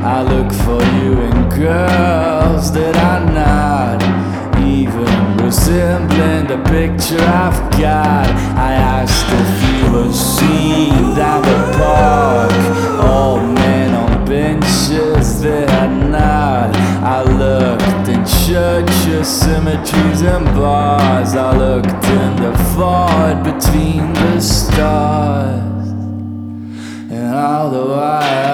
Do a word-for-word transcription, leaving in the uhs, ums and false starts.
I look for you in girls that are not even resembling the picture I've got. I asked if you were seen down the park, all men on benches that are not. I looked in churches, cemeteries and bars. I looked in the void between the stars. And all the while